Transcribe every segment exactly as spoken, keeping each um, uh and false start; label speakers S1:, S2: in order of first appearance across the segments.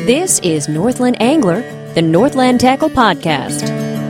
S1: This is Northland Angler, the Northland Tackle Podcast.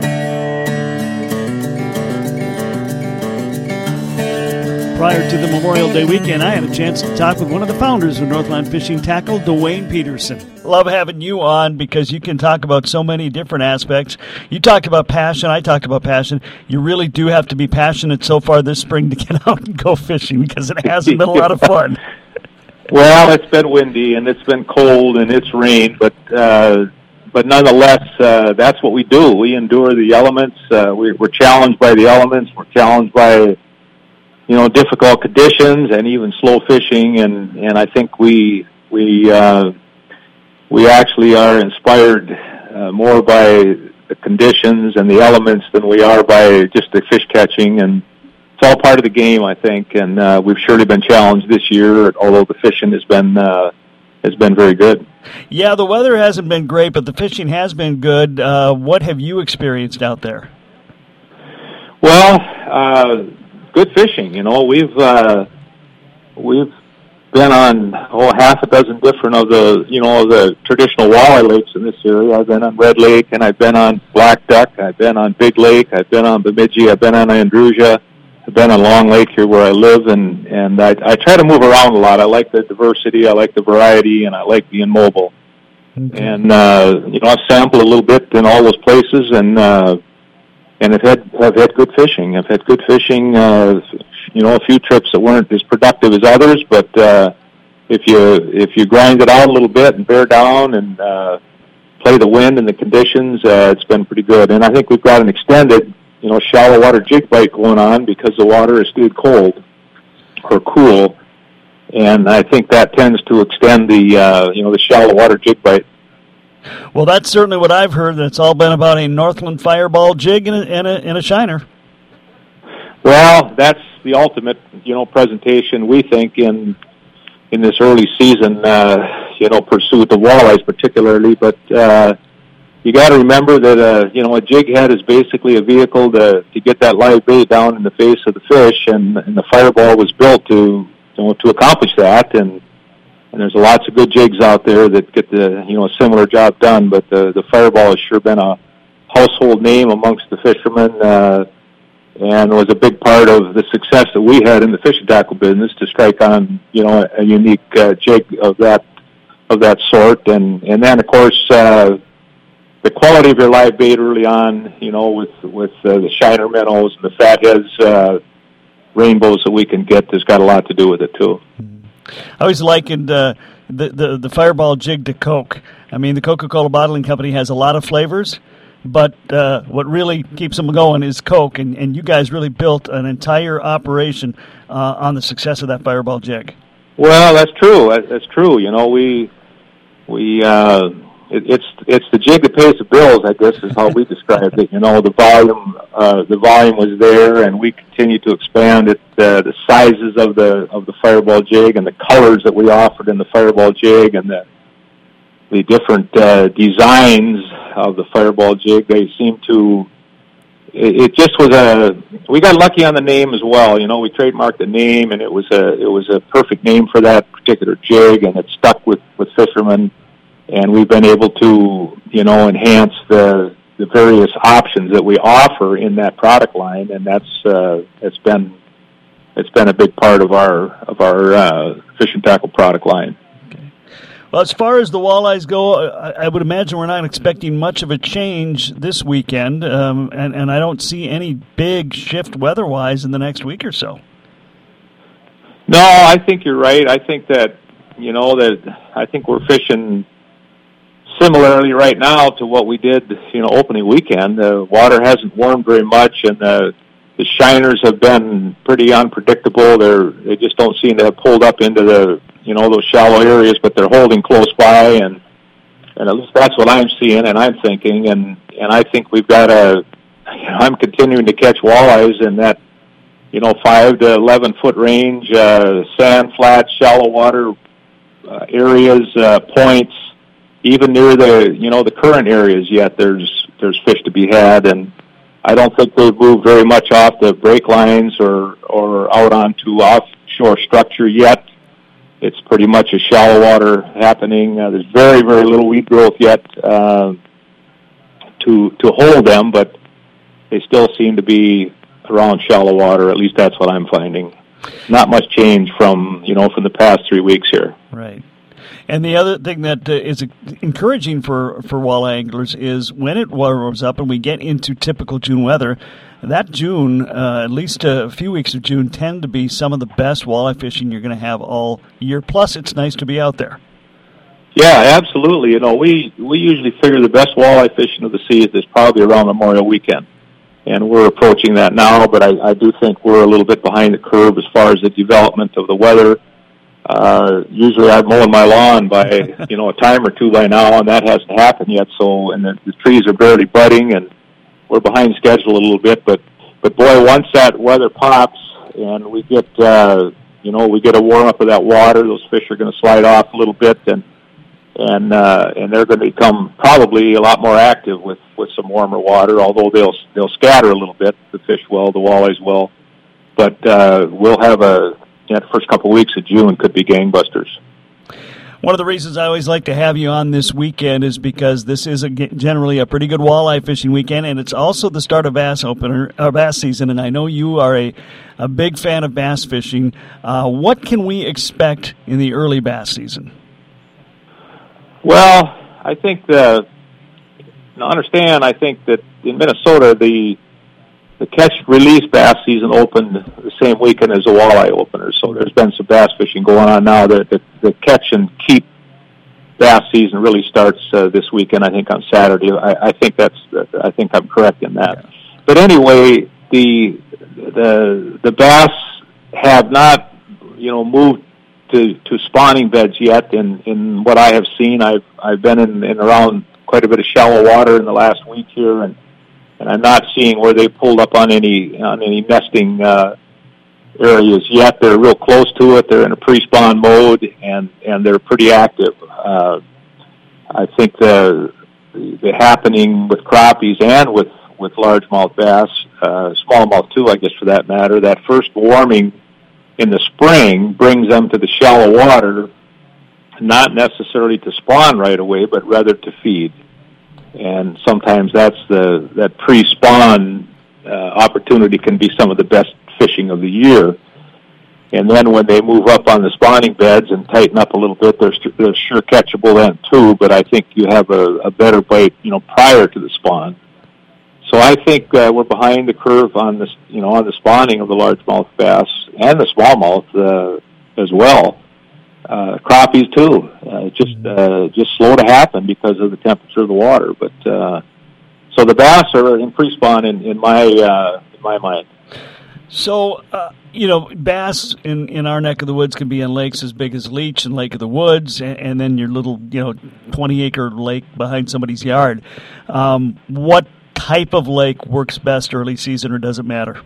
S2: Prior to the Memorial Day weekend, I had a chance to talk with one of the founders of Northland Fishing Tackle, Dwayne Peterson. Love having you on because you can talk about so many different aspects. You talked about passion. I talked about passion. You really do have to be passionate so far this spring to get out and go fishing because it hasn't been a lot of fun.
S3: Well, it's been windy and it's been cold and it's rained, but uh, but nonetheless, uh, that's what we do. We endure the elements. Uh, we, we're challenged by the elements. We're challenged by, you know, difficult conditions and even slow fishing. And, and I think we we uh, we actually are inspired uh, more by the conditions and the elements than we are by just the fish catching. And it's all part of the game, I think, and uh, we've surely been challenged this year, although the fishing has been uh, has been very good.
S2: Yeah, the weather hasn't been great, but the fishing has been good. Uh, what have you experienced out there?
S3: Well, uh, good fishing. You know, we've uh, we've been on oh half a dozen different of the you know the traditional walleye lakes in this area. I've been on Red Lake, and I've been on Black Duck. I've been on Big Lake. I've been on Bemidji. I've been on Andrusia. I've been on Long Lake here where I live, and, and I, I try to move around a lot. I like the diversity, I like the variety, and I like being mobile. Okay. And, uh, you know, I've sampled a little bit in all those places, and uh, and I've had, I've had good fishing. I've had good fishing, uh, you know, a few trips that weren't as productive as others, but uh, if you if you grind it out a little bit and bear down and uh, play the wind and the conditions, uh, it's been pretty good. And I think we've got an extended you know, shallow water jig bite going on because the water is stayed cold or cool, and I think that tends to extend the, uh, you know, the shallow water jig bite.
S2: Well, that's certainly what I've heard. That it's all been about a Northland Fireball jig and a, and a, and a shiner.
S3: Well, that's the ultimate, you know, presentation we think in in this early season, uh, you know, pursuit of walleyes particularly, but. Uh, You got to remember that, uh, you know, a jig head is basically a vehicle to, to get that live bait down in the face of the fish, and, and the Fireball was built to, you know, to accomplish that. And, and there's lots of good jigs out there that get the, you know, a similar job done, but the, the Fireball has sure been a household name amongst the fishermen, uh, and was a big part of the success that we had in the fishing tackle business to strike on, you know, a, a unique uh, jig of that, of that sort. And, and then, of course, uh, the quality of your live bait early on, you know, with with uh, the shiner minnows and the fatheads, uh, rainbows that we can get, has got a lot to do with it too.
S2: I always likened uh, the, the the Fireball jig to Coke. I mean, the Coca-Cola bottling company has a lot of flavors, but uh, what really keeps them going is Coke, and, and you guys really built an entire operation uh, on the success of that Fireball jig.
S3: Well, that's true. That's true. You know, we we. Uh, It, it's it's the jig that pays the bills, I guess, is how we described it. You know, the volume uh, the volume was there, and we continue to expand it. Uh, the sizes of the of the Fireball jig and the colors that we offered in the Fireball jig, and the the different uh, designs of the Fireball jig. They seem to. It, it just was a. We got lucky on the name as well. You know, we trademarked the name, and it was a it was a perfect name for that particular jig, and it stuck with with fishermen. And we've been able to, you know, enhance the the various options that we offer in that product line, and that's uh, it's been it's been a big part of our of our uh, fishing tackle product line.
S2: Okay. Well, as far as the walleyes go, I, I would imagine we're not expecting much of a change this weekend, um, and and I don't see any big shift weather-wise in the next week or so.
S3: No, I think you're right. I think that you know that I think we're fishing similarly right now to what we did, you know, opening weekend. The water hasn't warmed very much, and the the shiners have been pretty unpredictable. They're they just don't seem to have pulled up into the you know those shallow areas, but they're holding close by, and and at least that's what I'm seeing and I'm thinking. And and I think we've got a. You know, I'm continuing to catch walleyes in that you know five to eleven foot range, uh, sand flats, shallow water uh, areas, uh, points. Even near the, you know, the current areas yet, there's there's fish to be had, and I don't think they've moved very much off the break lines or or out onto offshore structure yet. it's pretty much a shallow water happening. Uh, there's very, very little weed growth yet uh, to to hold them, but they still seem to be around shallow water. At least that's what I'm finding. Not much change from, you know, from the past three weeks here.
S2: Right. And the other thing that uh, is encouraging for, for walleye anglers is when it warms up and we get into typical June weather, that June, uh, at least a few weeks of June, tend to be some of the best walleye fishing you're going to have all year. Plus, it's nice to be out there.
S3: Yeah, absolutely. You know, we, we usually figure the best walleye fishing of the season is probably around Memorial Weekend. And we're approaching that now, but I, I do think we're a little bit behind the curve as far as the development of the weather. Uh, usually I'm mowing my lawn by, you know, a time or two by now, and that hasn't happened yet. So, and the, the trees are barely budding, and we're behind schedule a little bit. But, but boy, once that weather pops and we get, uh, you know, we get a warm up of that water, those fish are going to slide off a little bit, and and uh, and they're going to become probably a lot more active with, with some warmer water. Although they'll they'll scatter a little bit, the fish will, the walleyes will. But uh, we'll have a yeah, the first couple of weeks of June could be gangbusters.
S2: One of the reasons I always like to have you on this weekend is because this is a, generally a pretty good walleye fishing weekend, and it's also the start of bass opener, or bass season. And I know you are a, a big fan of bass fishing. Uh, what can we expect in the early bass season?
S3: Well, I think the now understand. I think that in Minnesota the the catch release bass season opened the same weekend as the walleye opener. So there's been some bass fishing going on now. The the, the catch and keep bass season really starts uh, this weekend. I think on Saturday. I, I think that's I think I'm correct in that. Yeah. But anyway, the the the bass have not you know moved to, to spawning beds yet. In, in what I have seen, I've I've been in, in around quite a bit of shallow water in the last week here, and, and I'm not seeing where they pulled up on any on any nesting uh, areas yet. They're real close to it. They're in a pre-spawn mode, and, and they're pretty active. Uh, I think the, the the happening with crappies and with with largemouth bass, uh, smallmouth too, I guess for that matter, that first warming in the spring brings them to the shallow water, not necessarily to spawn right away, but rather to feed. And sometimes that's the that pre-spawn uh, opportunity can be some of the best fishing of the year. And then when they move up on the spawning beds and tighten up a little bit, they're, they're sure catchable then too. But I think you have a, a better bite, you know, prior to the spawn. So I think uh, we're behind the curve on this, you know, on the spawning of the largemouth bass and the smallmouth uh, as well. Uh, crappies too, uh, just uh, just slow to happen because of the temperature of the water. But uh, so the bass are in pre-spawn in, in my uh, in my mind.
S2: So uh, you know, bass in, in our neck of the woods can be in lakes as big as Leech and Lake of the Woods, and, and then your little you know twenty acre lake behind somebody's yard. Um, what type of lake works best early season, or does it matter?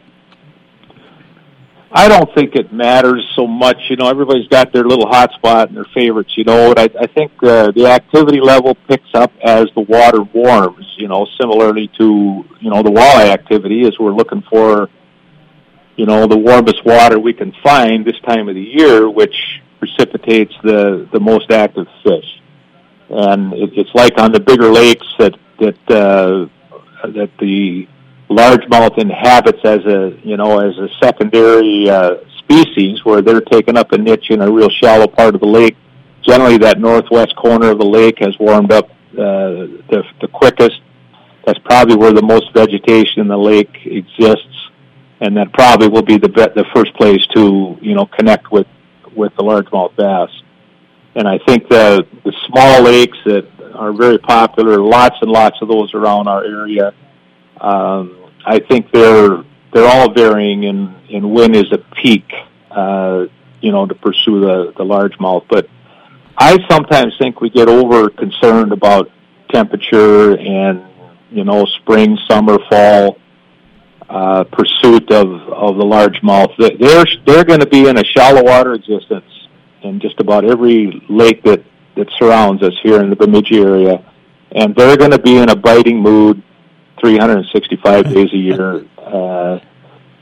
S3: I don't think it matters so much. You know, everybody's got their little hot spot and their favorites, you know. And I, I think uh, the activity level picks up as the water warms, you know, similarly to, you know, the walleye activity as we're looking for, you know, the warmest water we can find this time of the year, which precipitates the, the most active fish. And it, it's like on the bigger lakes that, that, uh, that the largemouth inhabits as a, you know, as a secondary uh, species where they're taking up a niche in a real shallow part of the lake. Generally, that northwest corner of the lake has warmed up uh, the, the quickest. That's probably where the most vegetation in the lake exists, and that probably will be the the first place to, you know, connect with, with the largemouth bass. And I think the the small lakes that are very popular, lots and lots of those around our area. Um, I think they're they're all varying in, in when is a peak, uh, you know, to pursue the, the largemouth. But I sometimes think we get over concerned about temperature and, you know, spring, summer, fall uh, pursuit of, of the largemouth. They're they're going to be in a shallow water existence in just about every lake that, that surrounds us here in the Bemidji area, and they're going to be in a biting mood three hundred sixty-five days a year. Uh,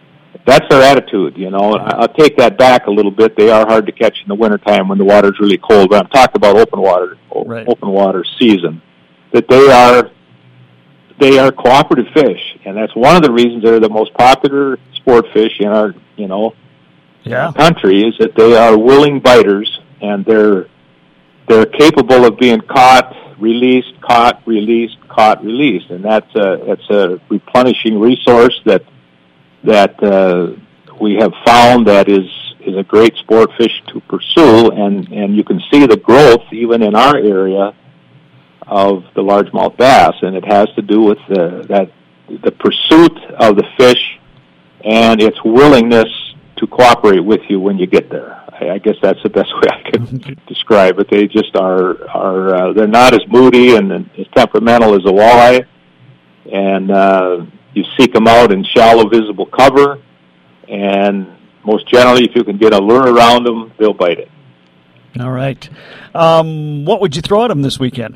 S3: that's their attitude, you know. I'll take that back a little bit. They are hard to catch in the wintertime when the water's really cold. But I'm talking about open water,
S2: right.
S3: open water season. That they are, they are cooperative fish, and that's one of the reasons they're the most popular sport fish in our, you know,
S2: yeah.
S3: country. Is that they are willing biters, and they're they're capable of being caught, released, caught, released, caught, released, and that's a that's a replenishing resource that. that uh, we have found that is is a great sport fish to pursue, and, and you can see the growth even in our area of the largemouth bass, and it has to do with the, that the pursuit of the fish and its willingness to cooperate with you when you get there. I, I guess that's the best way I can describe it. They just are are uh, they're not as moody and, and as temperamental as a walleye, and uh, you seek them out in shallow, visible cover, and most generally, if you can get a lure around them, they'll bite it.
S2: All right. Um, what would you throw at them this weekend?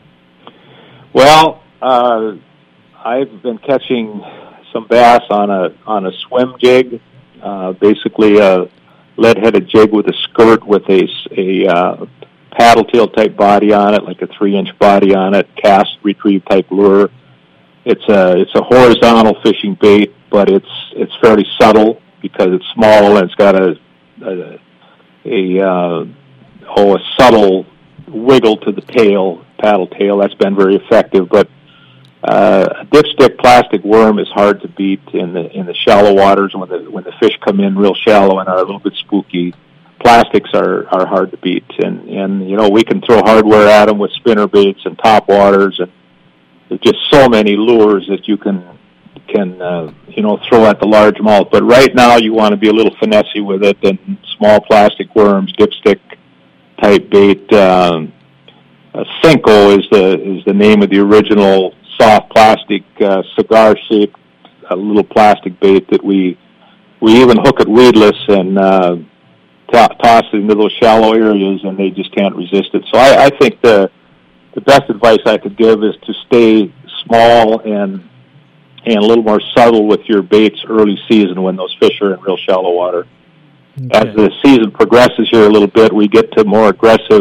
S3: Well, uh, I've been catching some bass on a on a swim jig, uh, basically a lead-headed jig with a skirt with a, a uh, paddle tail type body on it, like a three-inch body on it, cast retrieve type lure. It's a it's a horizontal fishing bait, but it's it's fairly subtle because it's small and it's got a a, a uh, oh a subtle wiggle to the tail, paddle tail. That's been very effective. But uh, a dipstick plastic worm is hard to beat in the in the shallow waters when the when the fish come in real shallow and are a little bit spooky. Plastics are are hard to beat, and and you know we can throw hardware at them with spinner baits and top waters and. There's just so many lures that you can can uh, you know throw at the largemouth. But right now you want to be a little finessey with it, and small plastic worms, dipstick type bait. Um, uh, Cinco is the is the name of the original soft plastic uh, cigar shaped uh, little plastic bait that we we even hook it weedless and uh, to- toss it into those shallow areas, and they just can't resist it. So I, I think the The best advice I could give is to stay small and and a little more subtle with your baits early season when those fish are in real shallow water. Okay. As the season progresses here a little bit, we get to more aggressive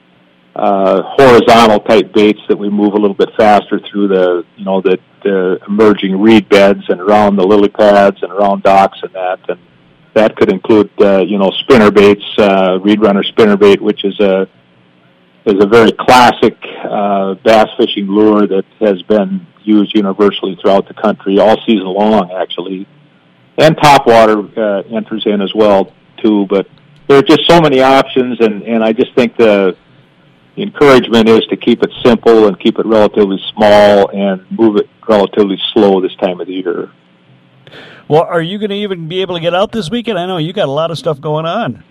S3: uh, horizontal type baits that we move a little bit faster through the you know the, the emerging reed beds and around the lily pads and around docks and that. And that could include uh, you know spinner baits, uh, reed runner spinner bait, which is a is a very classic uh, bass fishing lure that has been used universally throughout the country all season long, actually. And topwater uh, enters in as well, too. But there are just so many options, and, and I just think the, the encouragement is to keep it simple and keep it relatively small and move it relatively slow this time of the year.
S2: Well, are you going to even be able to get out this weekend? I know you got a lot of stuff going on.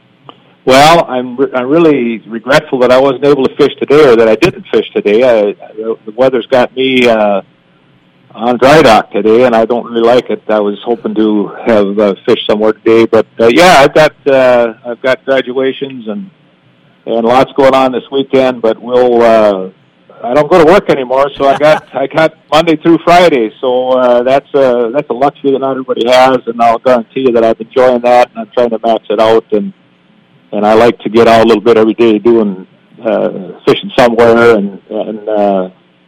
S3: Well, I'm re- I'm really regretful that I wasn't able to fish today, or that I didn't fish today. I, the weather's got me uh, on dry dock today, and I don't really like it. I was hoping to have uh, fished somewhere today, but uh, yeah, I've got uh, I've got graduations and and lots going on this weekend. But we'll uh, I don't go to work anymore, so I got I got Monday through Friday. So uh, that's a that's a luxury that not everybody has, and I'll guarantee you that I'm enjoying that, and I'm trying to max it out. And And I like to get out a little bit every day doing uh, fishing somewhere and and uh,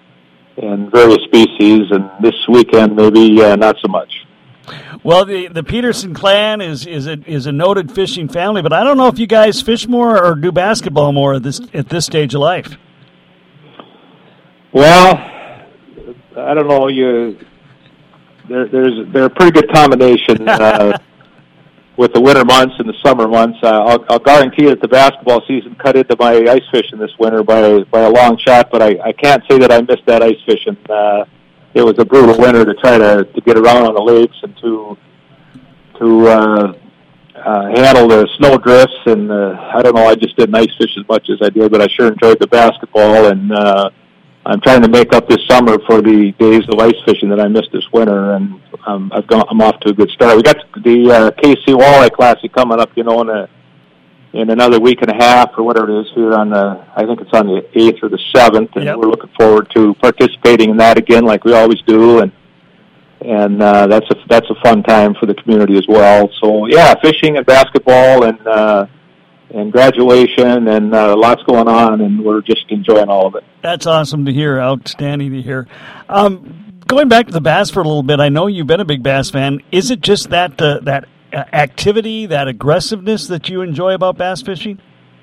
S3: and various species. And this weekend, maybe uh, not so much.
S2: Well, the the Peterson clan is is a, is a noted fishing family, but I don't know if you guys fish more or do basketball more at this at this stage of life.
S3: Well, I don't know. You there, there's they're a pretty good combination. Uh, With the winter months and the summer months, uh, I'll, I'll guarantee that the basketball season cut into my ice fishing this winter by by a long shot. But I, I can't say that I missed that ice fishing. Uh, it was a brutal winter to try to, to get around on the lakes and to to uh, uh, handle the snow drifts. And uh, I don't know, I just didn't ice fish as much as I did, but I sure enjoyed the basketball. And uh, I'm trying to make up this summer for the days of ice fishing that I missed this winter, and um, I've gone, I'm off to a good start. We got the uh, K C Walleye Classic coming up, you know, in a in another week and a half or whatever it is here on the, I think it's on the eighth or the seventh, and yep. We're looking forward to participating in that again, like we always do, and and uh, that's a that's a fun time for the community as well. So yeah, fishing and basketball and uh, and graduation and uh, lots going on, and we're just enjoying all of it.
S2: That's awesome to hear. Outstanding to hear. Um, going back to the bass for a little bit, I know you've been a big bass fan. Is it just that uh, that activity, that aggressiveness that you enjoy about bass fishing?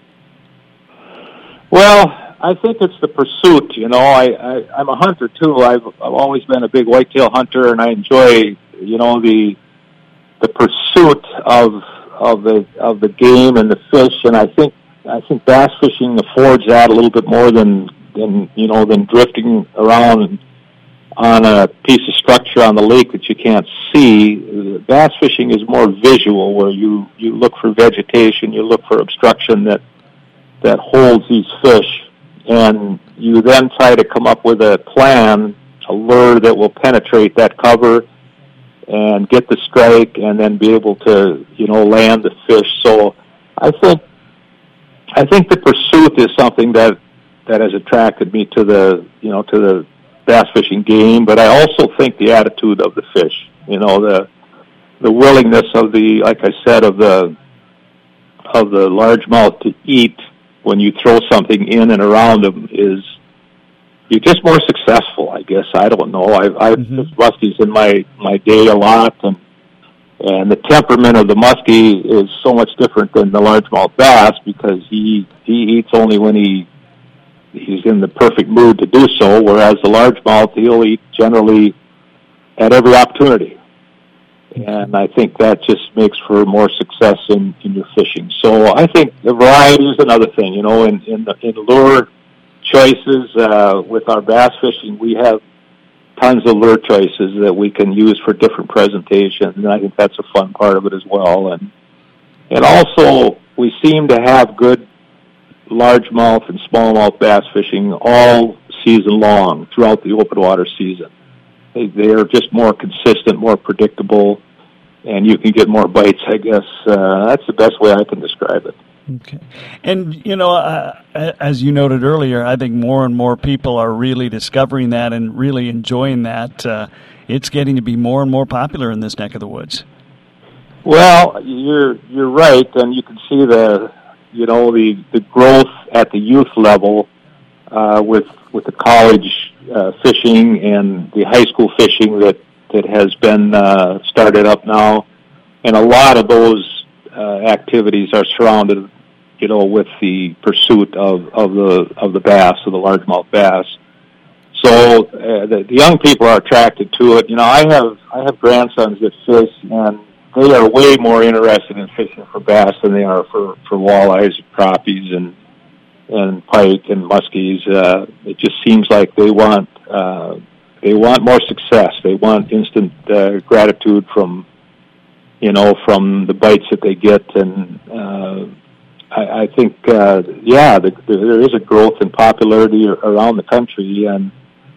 S3: Well, I think it's the pursuit. You know, I, I I'm a hunter too. I've I've always been a big whitetail hunter, and I enjoy you know the the pursuit of of the of the game and the fish. And I think I think bass fishing affords that a little bit more than than you know than drifting around on a piece of structure on the lake that you can't see. Bass fishing is more visual, where you you look for vegetation, you look for obstruction that that holds these fish, and you then try to come up with a plan, a lure that will penetrate that cover and get the strike, and then be able to, you know, land the fish. So I think I think the pursuit is something that that has attracted me to the, you know, to the bass fishing game. But I also think the attitude of the fish, you know, the the willingness of the, like I said, of the of the largemouth to eat when you throw something in and around them is, you're just more successful, I guess. I don't know. I've, I've mm-hmm. fished muskies in my, my day a lot, and and the temperament of the muskie is so much different than the largemouth bass, because he he eats only when he he's in the perfect mood to do so, whereas the largemouth, he'll eat generally at every opportunity. And I think that just makes for more success in, in your fishing. So I think the variety is another thing. You know, in in, the, in lure choices uh, with our bass fishing, we have tons of lure choices that we can use for different presentations, and I think that's a fun part of it as well. And and also, we seem to have good largemouth and smallmouth bass fishing all season long throughout the open water season. They, they are just more consistent, more predictable, and you can get more bites, I guess. Uh, that's the best way I can describe it.
S2: Okay. And, you know, uh, as you noted earlier, I think more and more people are really discovering that and really enjoying that. Uh, it's getting to be more and more popular in this neck of the woods.
S3: Well, you're you're right, and you can see the, you know, the, the growth at the youth level uh, with with the college uh, fishing and the high school fishing that, that has been uh, started up now. And a lot of those uh, activities are surrounded, you know, with the pursuit of, of the of the bass, of the largemouth bass. So uh, the, the young people are attracted to it. You know, I have I have grandsons that fish, and they are way more interested in fishing for bass than they are for, for walleyes, crappies, and and pike and muskies. Uh, it just seems like they want uh, they want more success. They want instant uh, gratitude from, you know, from the bites that they get. And uh, I, I think, uh, yeah, the, the, there is a growth in popularity around the country, and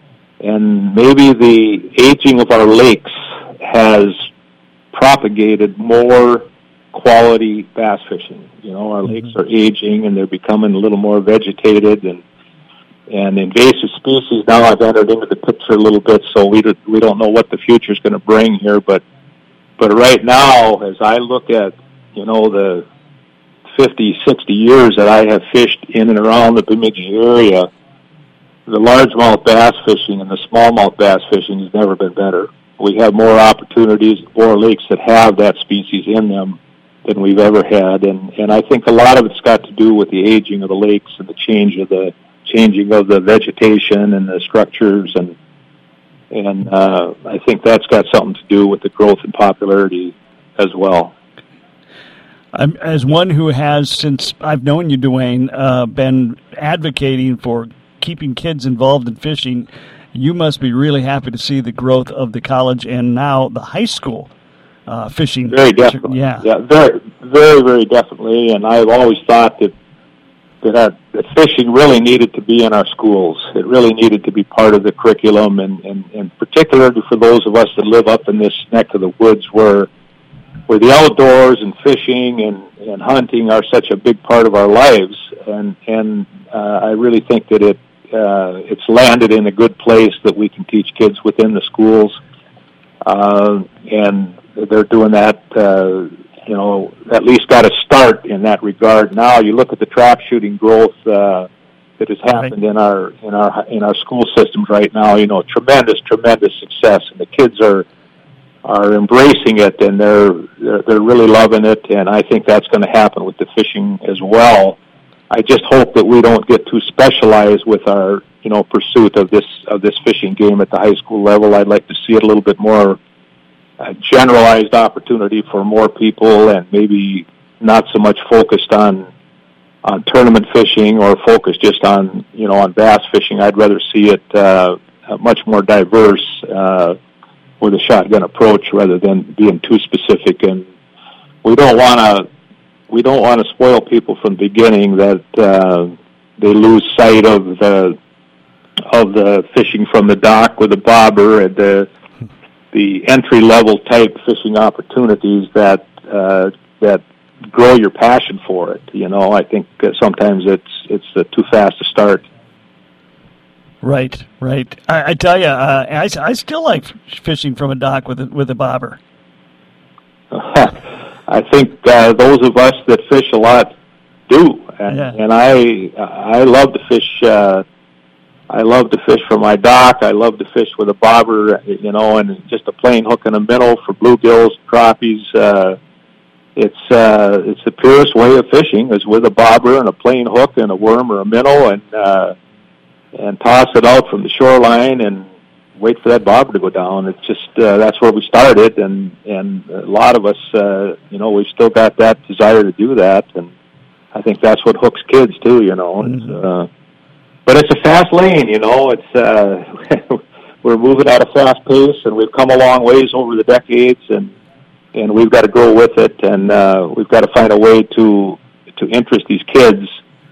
S3: and maybe the aging of our lakes has propagated more quality bass fishing. You know, our lakes are aging, and they're becoming a little more vegetated, and and invasive species now have entered into the picture a little bit. So we don't, we don't know what the future is going to bring here, but but right now, as I look at, you know, the fifty, sixty years that I have fished in and around the Bemidji area, the largemouth bass fishing and the smallmouth bass fishing has never been better. We have more opportunities, more lakes that have that species in them than we've ever had, and, and I think a lot of it's got to do with the aging of the lakes and the change of the changing of the vegetation and the structures, and and uh, I think that's got something to do with the growth in popularity as well.
S2: I'm, as one who has, since I've known you, Duane, uh, been advocating for keeping kids involved in fishing, you must be really happy to see the growth of the college and now the high school uh, fishing.
S3: Very definitely.
S2: Yeah.
S3: yeah, very, very, very definitely. And I've always thought that that, our, that fishing really needed to be in our schools. It really needed to be part of the curriculum, and, and, and particularly for those of us that live up in this neck of the woods where where the outdoors and fishing and, and hunting are such a big part of our lives. And, and uh, I really think that it Uh, it's landed in a good place that we can teach kids within the schools. uh, and they're doing that. Uh, you know, at least got a start in that regard. Now you look at the trap shooting growth uh, that has happened right. in our in our in our school systems right now. You know, tremendous, tremendous success, and the kids are are embracing it, and they're they're, they're really loving it. And I think that's going to happen with the fishing as well. I just hope that we don't get too specialized with our you know pursuit of this of this fishing game at the high school level. I'd like to see it a little bit more. A generalized opportunity for more people, and maybe not so much focused on on tournament fishing or focused just on you know on bass fishing. I'd rather see it uh, much more diverse uh, with a shotgun approach rather than being too specific. And we don't want to we don't want to spoil people from the beginning that uh, they lose sight of the of the fishing from the dock with a bobber and the the entry-level type fishing opportunities that uh, that grow your passion for it. You know, I think uh, sometimes it's it's uh, too fast to start.
S2: Right, right. I, I tell you, uh, I, I still like fishing from a dock with a, with a bobber.
S3: I think uh, those of us that fish a lot do, and,
S2: yeah.
S3: and I I love to fish. Uh, I love to fish from my dock. I love to fish with a bobber, you know, and just a plain hook and a minnow for bluegills, crappies. Uh, it's uh, it's the purest way of fishing is with a bobber and a plain hook and a worm or a minnow, and uh, and toss it out from the shoreline and wait for that bobber to go down. It's just uh, that's where we started, and and a lot of us, uh, you know, we've still got that desire to do that, and I think that's what hooks kids too, you know. Mm-hmm. It's, uh, But it's a fast lane, you know. It's uh, we're moving at a fast pace, and we've come a long ways over the decades, and and we've got to grow with it, and uh, we've got to find a way to to interest these kids.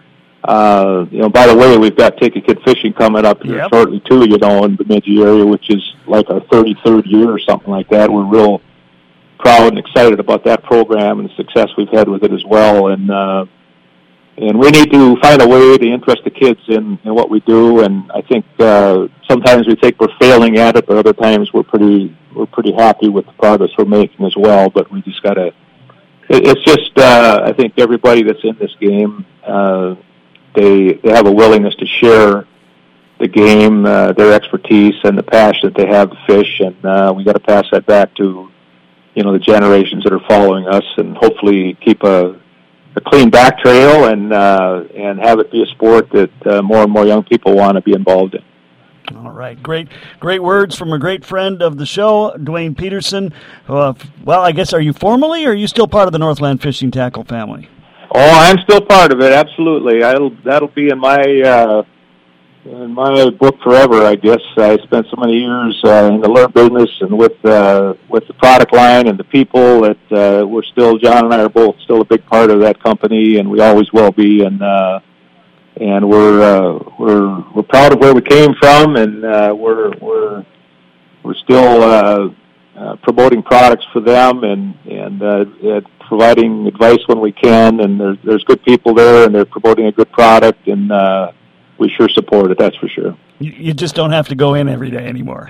S3: Uh, you know, by the way, we've got Take a Kid Fishing coming up here yep. shortly too. You know, in the Bemidji area, which is like our thirty-third year or something like that. We're real proud and excited about that program and the success we've had with it as well, and. Uh, And we need to find a way to interest the kids in, in what we do. And I think uh, sometimes we think we're failing at it, but other times we're pretty we're pretty happy with the progress we're making as well. But we just gotta. It, it's just uh, I think everybody that's in this game, uh, they they have a willingness to share the game, uh, their expertise, and the passion that they have to fish. And uh, we got to pass that back to you know the generations that are following us, and hopefully keep a a clean back trail and uh, and have it be a sport that uh, more and more young people want to be involved in.
S2: All right, great, great words from a great friend of the show, Dwayne Peterson. Uh, well, I guess are you formally, or are you still part of the Northland Fishing Tackle family?
S3: Oh, I'm still part of it. Absolutely, I'll that'll be in my uh, in my book forever. I guess I spent so many years uh, in the lure business and with uh, with the product line and the people that uh, we're still. John and I are both still a big part of that company, and we always will be. And uh, and we're uh, we're we're proud of where we came from, and uh, we're we're we're still uh, uh, promoting products for them and and uh, uh, providing advice when we can. And there's there's good people there, and they're promoting a good product, and uh, we sure support it, that's for sure.
S2: You just don't have to go in every day anymore.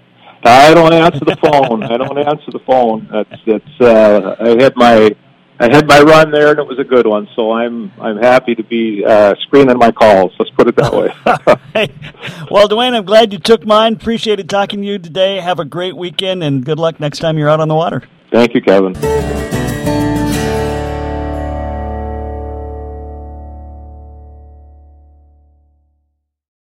S3: I don't answer the phone. I don't answer the phone. That's that's. Uh, I had my I had my run there, and it was a good one. So I'm I'm happy to be uh, screening my calls. Let's put it that way.
S2: Well, Dwayne, I'm glad you took mine. Appreciated talking to you today. Have a great weekend, and good luck next time you're out on the water.
S3: Thank you, Kevin.